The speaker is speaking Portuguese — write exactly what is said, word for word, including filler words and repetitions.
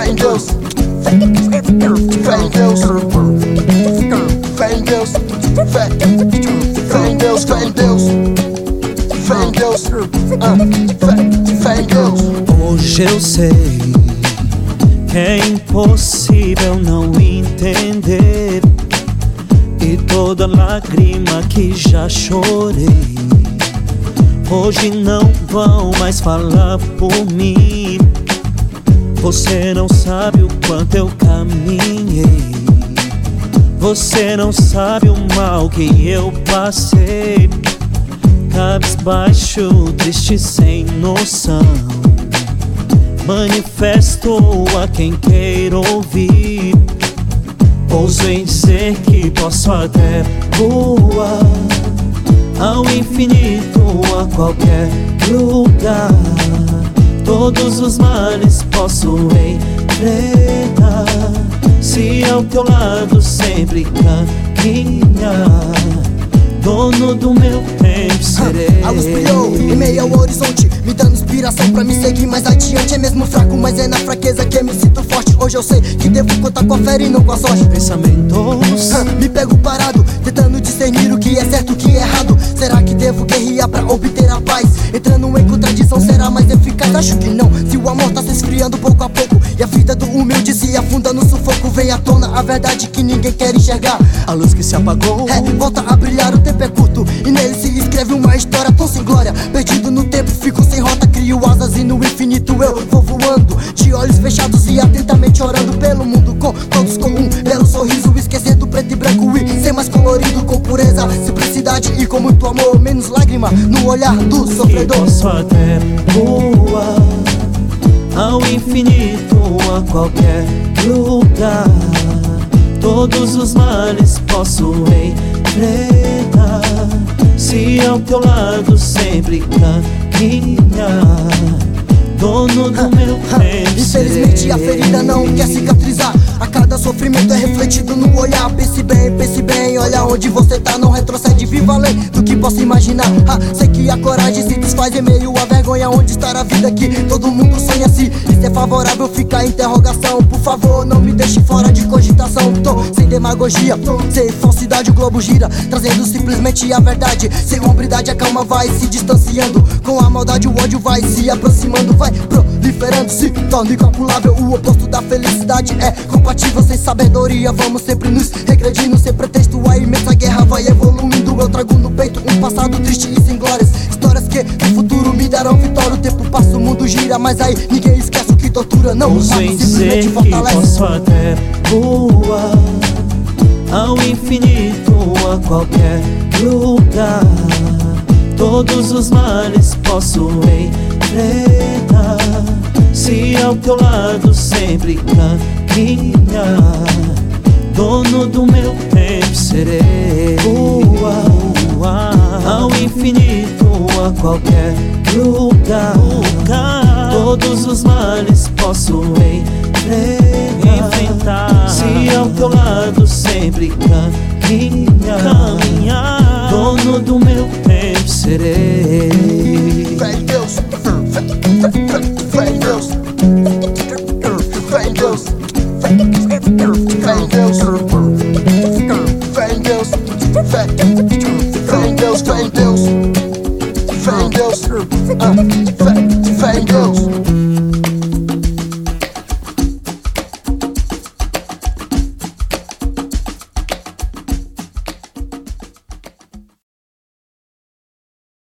fé em Deus, fé em Deus, fé em Deus, fé em Deus, fé em Deus, fé em Deus, fé em Deus, fé, fé em Deus. Hoje eu sei que é impossível não entender, e toda lágrima que já chorei hoje não vão mais falar por mim. Você não sabe o quanto eu caminhei, você não sabe o mal que eu passei. Cabisbaixo, triste, sem noção, manifesto a quem queira ouvir. Ouso em dizer que posso até voar ao infinito, a qualquer lugar. Todos os males posso enfrentar, se ao teu lado sempre caminhar. Dono do meu tempo serei. A luz brilhou em meio ao horizonte, me dando inspiração pra me seguir mais adiante. É mesmo fraco, mas é na fraqueza que eu me sinto forte. Hoje eu sei que devo contar com a fé e não com a sorte. Pensamentos me pego parado, tentando discernir o que é certo e o que é errado. Será que devo guerrear pra obter a paz? Entrando em contradição, será mais eficaz? Acho que não, se o amor tá se esfriando pouco a pouco e a vida do humilde se afunda no sufoco. Vem à tona a verdade que ninguém quer enxergar. A luz que se apagou é, volta a brilhar, o tempo é curto e nele se escreve uma história tão sem glória. Perdido no tempo, fico sem rota, crio asas e no infinito eu vou voando, de olhos fechados e atentamente orando pelo mundo, com todos com um belo sorriso, esquecendo preto e branco e ser mais colorido, com pureza, simplicidade e com muito amor, menos lágrima no olhar do sofredor. E posso até voar ao infinito, a qualquer lugar. Todos os males posso enfrentar, se ao teu lado sempre caminhar. Dono do meu tempo. Infelizmente a ferida não quer cicatrizar, a cada sofrimento é refletido no olhar. Pense bem, pense bem, olha onde você tá, não retrocede, viva além do que possa imaginar. ah, Sei que a coragem se desfaz em meio à vergonha. Onde está a vida que todo mundo sonha? Se isso é favorável, fica a interrogação. Por favor, não me deixe fora de cogitação. Tô sem demagogia, sem falsidade, o globo gira, trazendo simplesmente a verdade. Sem hombridade a calma vai se distanciando, com a maldade o ódio vai se aproximando. Vai proliferando, se torna incalculável. O oposto da felicidade é compatível sem sabedoria. Vamos sempre nos regredindo, sem pretexto a imensa guerra vai evoluindo. Eu trago no peito um passado triste e sem glórias, histórias que no futuro me darão vitória. O tempo passa, o mundo gira, mas aí ninguém esquece o que tortura não mata, simplesmente fortalece. Posso até voar ao infinito, a qualquer lugar. Todos os males posso enfrentar, se ao teu lado sempre caminhar. Dono do meu tempo serei. Voar ao infinito, a qualquer lugar. Todos os males posso enfrentar, se ao teu lado sempre caminhar. Dono do meu tempo serei. Fé em Deus, fé, fé, fé em Deus, fé em Deus, fé em Deus, fé em Deus, fé em Deus, fé, fé em Deus, fé em Deus, fé em Deus,